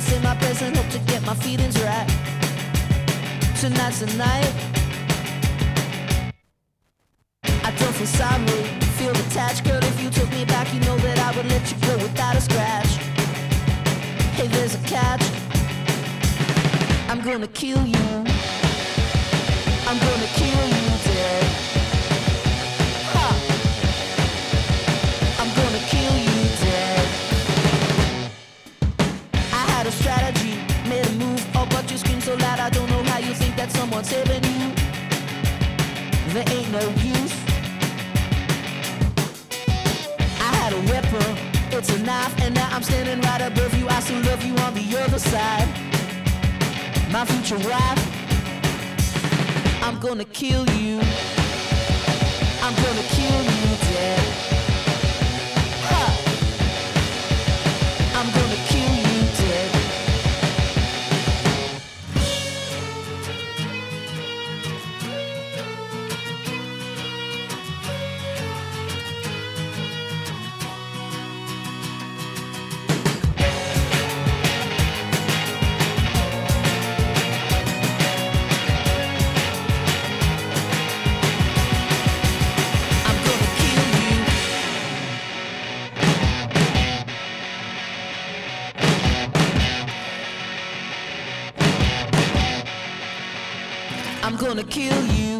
say my prayers and hope to get my feelings right. Tonight's the night. I don't feel sorry, feel attached. Girl, if you took me back, you know that I would let you go without a scratch. Hey, there's a catch. I'm gonna kill you. I'm gonna kill you dead. Ha! I'm gonna kill you dead. I had a strategy, made a move, oh but you scream so loud I don't know how you think that someone's saving you. There ain't no use. I had a weapon, it's a knife, and now I'm standing right above you. I still love you on the other side, my future wife. I'm gonna kill you. I'm gonna kill you dead. Ha! I'm gonna kill you dead. I'm gonna kill you.